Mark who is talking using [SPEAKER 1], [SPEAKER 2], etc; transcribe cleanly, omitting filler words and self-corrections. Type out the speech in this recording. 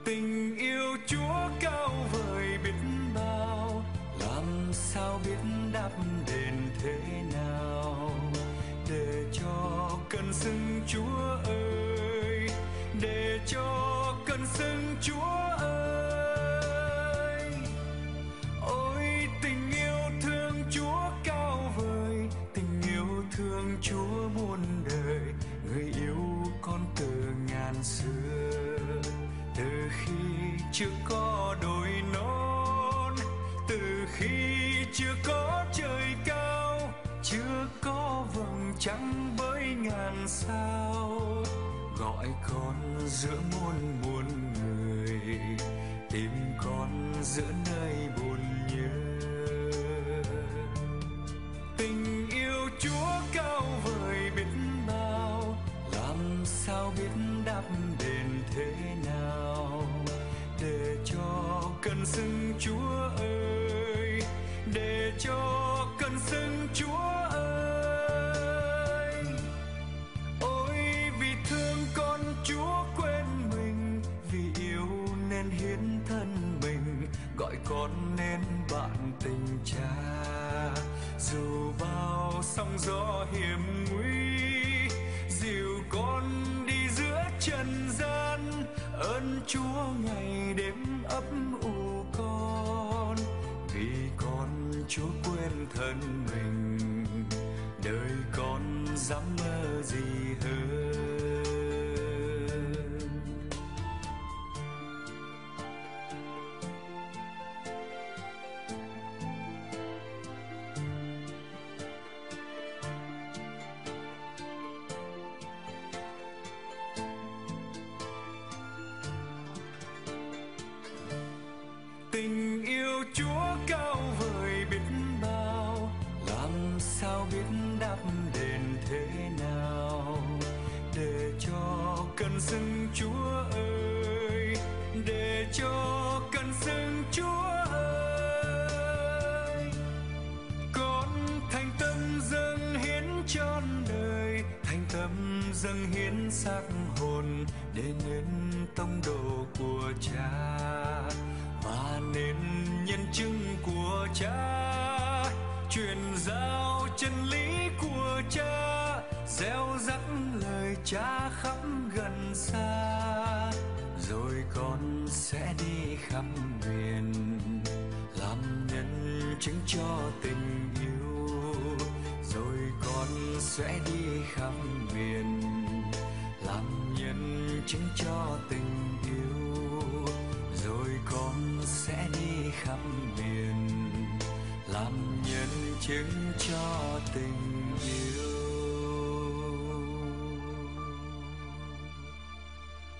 [SPEAKER 1] Tình yêu Chúa cao vời biết bao, làm sao biết đáp đền thế nào, để cho cơn sưng Chúa ơi, để cho cơn sưng Chúa ơi. Ôi tình yêu thương Chúa cao vời, tình yêu thương Chúa muôn đời, người yêu con từ ngàn xưa. Từ khi chưa có đồi non, từ khi chưa có trời cao, chưa có vầng trăng với ngàn sao, gọi con giữa muôn muôn người, tìm con giữa nơi buồn nhớ. Tình yêu Chúa cao vời biết bao, làm sao biết đáp đền thế nào, để cho cơn sưng Chúa ơi, để cho cơn sưng Chúa ơi. Ôi vì thương con Chúa quên mình, vì yêu nên hiến thân mình, gọi con nên bạn tình cha. Dù bao sóng gió hiểm nguy, dìu con đi giữa trần gian, ơn Chúa ngày đêm ấp ủ con. Vì con Chúa quên thân mình, đời con dám mơ gì hơn. Tình yêu Chúa cao vời biết bao, làm sao biết đáp đền thế nào, để cho cơn sưng Chúa ơi, để cho cơn sưng Chúa ơi. Con thành tâm dâng hiến trọn đời, thành tâm dâng hiến xác hồn, để nên tông đồ của Cha và nên nhân chứng của Cha, truyền giao chân lý của Cha, gieo rắc lời Cha khắp gần xa. Rồi con sẽ đi khắp miền, làm nhân chứng cho tình yêu. Rồi con sẽ đi khắp miền, làm nhân chứng cho tình yêu. Rồi con sẽ đi khắp miền, làm nhân chứng cho tình